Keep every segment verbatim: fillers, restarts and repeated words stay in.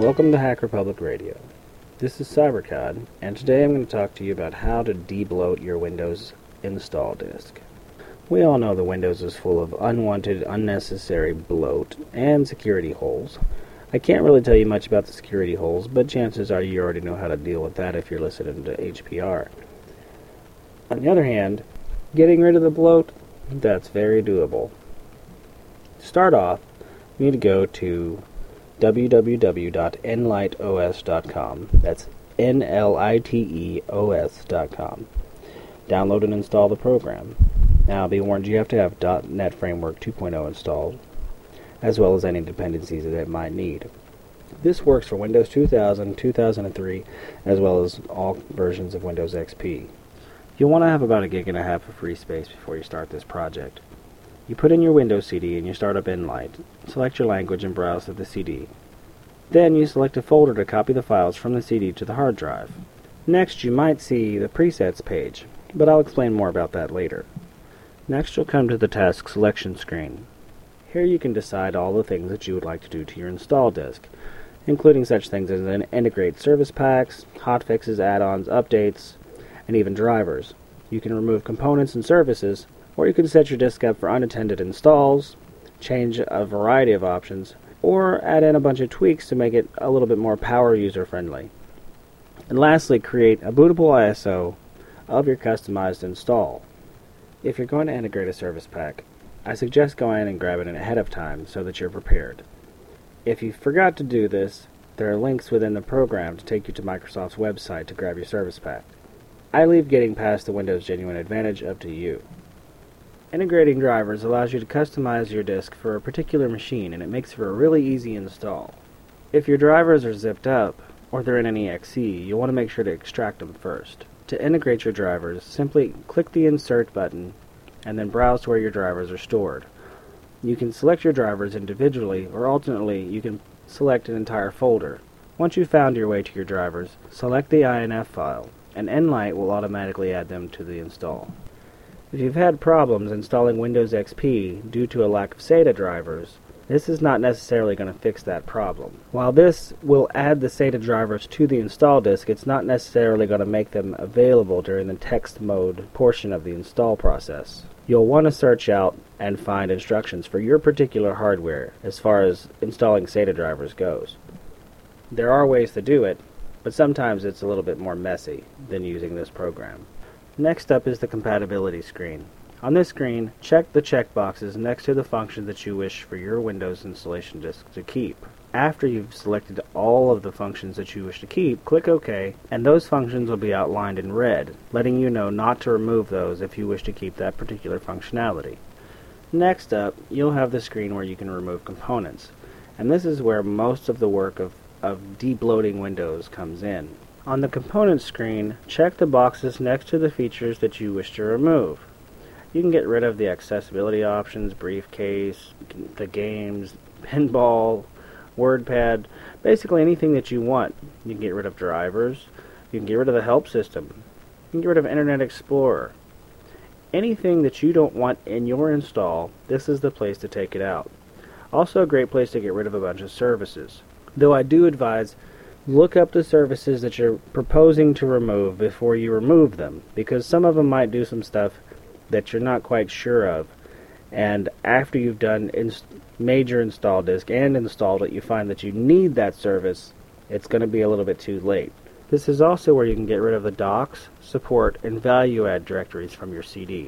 Welcome to Hack Republic Radio. This is CyberCod, and today I'm going to talk to you about how to de-bloat your Windows install disk. We all know that Windows is full of unwanted, unnecessary bloat and security holes. I can't really tell you much about the security holes, but chances are you already know how to deal with that if you're listening to H P R. On the other hand, getting rid of the bloat, that's very doable. To start off, you need to go to w w w dot n lite o s dot com. That's N L I T E O S dot com. Download and install the program. Now, be warned, you have to have dot net Framework two point oh installed, as well as any dependencies that it might need. This works for Windows two thousand, two thousand three, as well as all versions of Windows X P. You'll want to have about a gig and a half of free space before you start this project. You put in your Windows C D and you start up Nlite. Select your language and browse to the C D. Then you select a folder to copy the files from the C D to the hard drive. Next, you might see the presets page, but I'll explain more about that later. Next, you'll come to the task selection screen. Here you can decide all the things that you would like to do to your install disk, including such things as an integrate service packs, hotfixes, add-ons, updates, and even drivers. You can remove components and services, or you can set your disk up for unattended installs, change a variety of options, or add in a bunch of tweaks to make it a little bit more power user friendly. And lastly, create a bootable I S O of your customized install. If you're going to integrate a service pack, I suggest going and grabbing it ahead of time so that you're prepared. If you forgot to do this, there are links within the program to take you to Microsoft's website to grab your service pack. I leave getting past the Windows Genuine Advantage up to you. Integrating drivers allows you to customize your disk for a particular machine, and it makes for a really easy install. If your drivers are zipped up, or they're in an E X E, you'll want to make sure to extract them first. To integrate your drivers, simply click the Insert button, and then browse to where your drivers are stored. You can select your drivers individually, or alternately, you can select an entire folder. Once you've found your way to your drivers, select the I N F file, and Nlite will automatically add them to the install. If you've had problems installing Windows X P due to a lack of SATA drivers, this is not necessarily going to fix that problem. While this will add the SATA drivers to the install disk, it's not necessarily going to make them available during the text mode portion of the install process. You'll want to search out and find instructions for your particular hardware as far as installing SATA drivers goes. There are ways to do it, but sometimes it's a little bit more messy than using this program. Next up is the compatibility screen. On this screen, check the checkboxes next to the function that you wish for your Windows installation disk to keep. After you've selected all of the functions that you wish to keep, click OK, and those functions will be outlined in red, letting you know not to remove those if you wish to keep that particular functionality. Next up, you'll have the screen where you can remove components, and this is where most of the work of, of de-bloating Windows comes in. On the components screen, check the boxes next to the features that you wish to remove. You can get rid of the accessibility options, briefcase, the games, pinball, WordPad, basically anything that you want. You can get rid of drivers, you can get rid of the help system, you can get rid of Internet Explorer. Anything that you don't want in your install, this is the place to take it out. Also a great place to get rid of a bunch of services. Though I do advise, look up the services that you're proposing to remove before you remove them, because some of them might do some stuff that you're not quite sure of, and after you've done ins major install disk and installed it, you find that you need that service, it's going to be a little bit too late. This is also where you can get rid of the docs, support, and value add directories from your C D.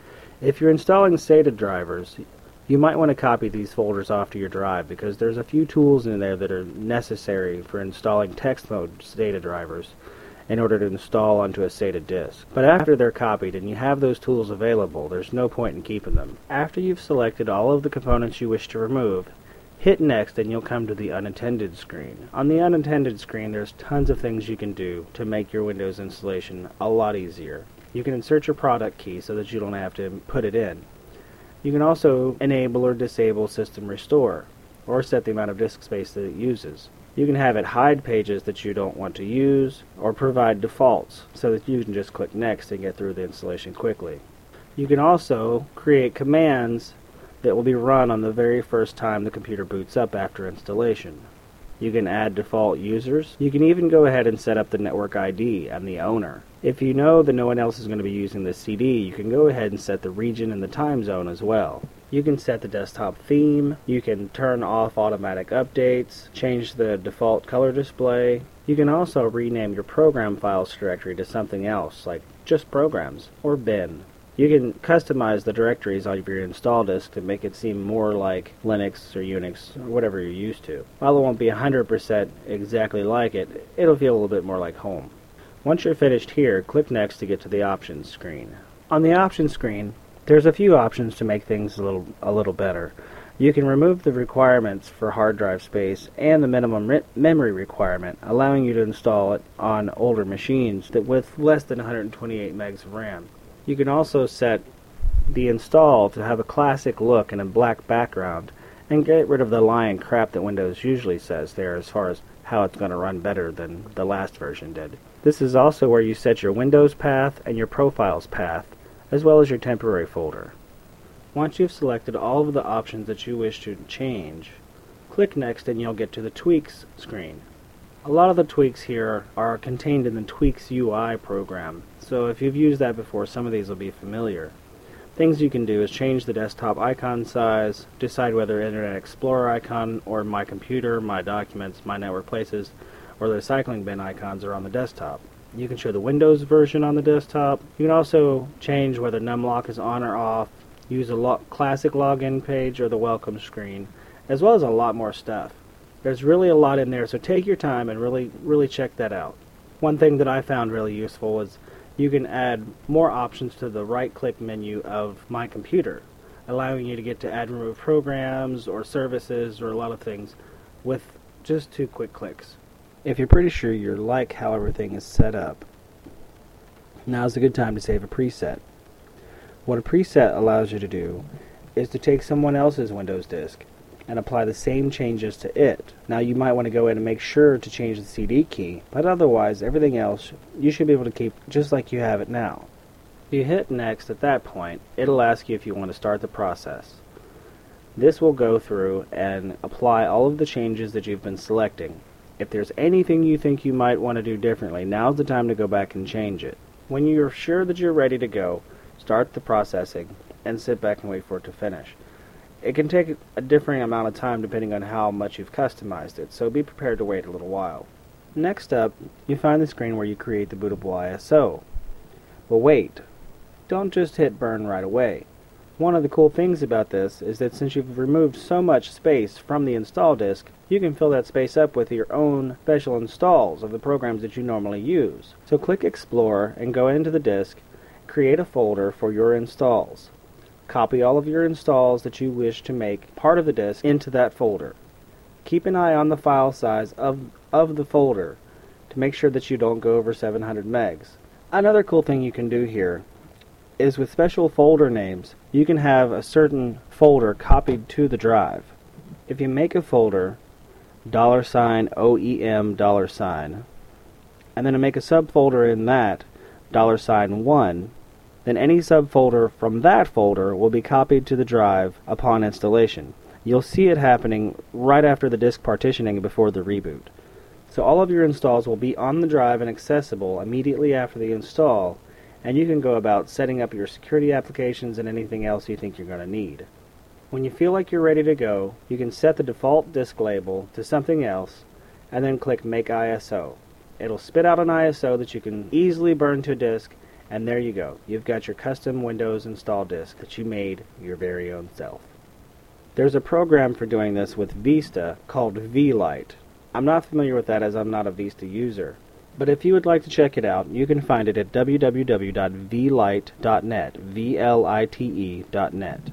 If you're installing SATA drivers, you might want to copy these folders off to your drive, because there's a few tools in there that are necessary for installing text mode SATA drivers in order to install onto a SATA disk. But after they're copied and you have those tools available, there's no point in keeping them. After you've selected all of the components you wish to remove, hit Next and you'll come to the unattended screen. On the unattended screen, there's tons of things you can do to make your Windows installation a lot easier. You can insert your product key so that you don't have to put it in. You can also enable or disable System Restore, or set the amount of disk space that it uses. You can have it hide pages that you don't want to use, or provide defaults, so that you can just click Next and get through the installation quickly. You can also create commands that will be run on the very first time the computer boots up after installation. You can add default users. You can even go ahead and set up the network I D and the owner. If you know that no one else is going to be using this C D, you can go ahead and set the region and the time zone as well. You can set the desktop theme. You can turn off automatic updates, change the default color display. You can also rename your program files directory to something else, like just programs or bin. You can customize the directories on your install disk to make it seem more like Linux or Unix or whatever you're used to. While it won't be one hundred percent exactly like it, it'll feel a little bit more like home. Once you're finished here, click Next to get to the options screen. On the options screen, there's a few options to make things a little a little better. You can remove the requirements for hard drive space and the minimum re- memory requirement, allowing you to install it on older machines that with less than one hundred twenty-eight megs of RAM. You can also set the install to have a classic look and a black background, and get rid of the lying crap that Windows usually says there as far as how it's going to run better than the last version did. This is also where you set your Windows path and your Profiles path, as well as your temporary folder. Once you've selected all of the options that you wish to change, click Next and you'll get to the Tweaks screen. A lot of the tweaks here are contained in the Tweaks U I program, so if you've used that before, some of these will be familiar. Things you can do is change the desktop icon size, decide whether Internet Explorer icon or My Computer, My Documents, My Network Places, or the recycling bin icons are on the desktop. You can show the Windows version on the desktop. You can also change whether Numlock is on or off, use a lo- classic login page or the welcome screen, as well as a lot more stuff. There's really a lot in there, so take your time and really, really check that out. One thing that I found really useful is you can add more options to the right-click menu of My Computer, allowing you to get to add and remove programs or services or a lot of things with just two quick clicks. If you're pretty sure you like how everything is set up, now's a good time to save a preset. What a preset allows you to do is to take someone else's Windows disk and apply the same changes to it. Now you might want to go in and make sure to change the C D key, but otherwise everything else you should be able to keep just like you have it now. If you hit Next at that point, it'll ask you if you want to start the process. This will go through and apply all of the changes that you've been selecting. If there's anything you think you might want to do differently, now's the time to go back and change it. When you're sure that you're ready to go, start the processing and sit back and wait for it to finish. It can take a differing amount of time depending on how much you've customized it, so be prepared to wait a little while. Next up, you find the screen where you create the bootable I S O. But wait, don't just hit burn right away. One of the cool things about this is that since you've removed so much space from the install disk, you can fill that space up with your own special installs of the programs that you normally use. So click Explore and go into the disk, create a folder for your installs. Copy all of your installs that you wish to make part of the disk into that folder. Keep an eye on the file size of, of the folder to make sure that you don't go over seven hundred megs. Another cool thing you can do here is with special folder names, you can have a certain folder copied to the drive. If you make a folder, dollar sign O E M dollar sign, and then make a subfolder in that, dollar sign one, then any subfolder from that folder will be copied to the drive upon installation. You'll see it happening right after the disk partitioning before the reboot. So all of your installs will be on the drive and accessible immediately after the install, and you can go about setting up your security applications and anything else you think you're going to need. When you feel like you're ready to go, you can set the default disk label to something else, and then click Make I S O. It'll spit out an I S O that you can easily burn to a disk, and there you go. You've got your custom Windows install disk that you made your very own self. There's a program for doing this with Vista called V-Lite. I'm not familiar with that as I'm not a Vista user, but if you would like to check it out, you can find it at w w w dot v lite dot net, V L I T E dot net.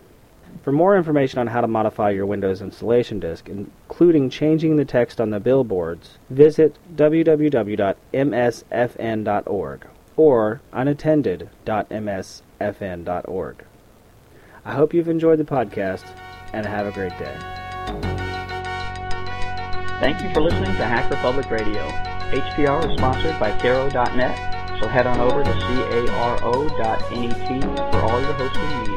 For more information on how to modify your Windows installation disk, including changing the text on the billboards, visit w w w dot m s f n dot org or unattended dot m s f n dot org. I hope you've enjoyed the podcast, and have a great day. Thank you for listening to Hack Republic Radio. H P R is sponsored by caro dot net, so head on over to caro dot net for all your hosting needs.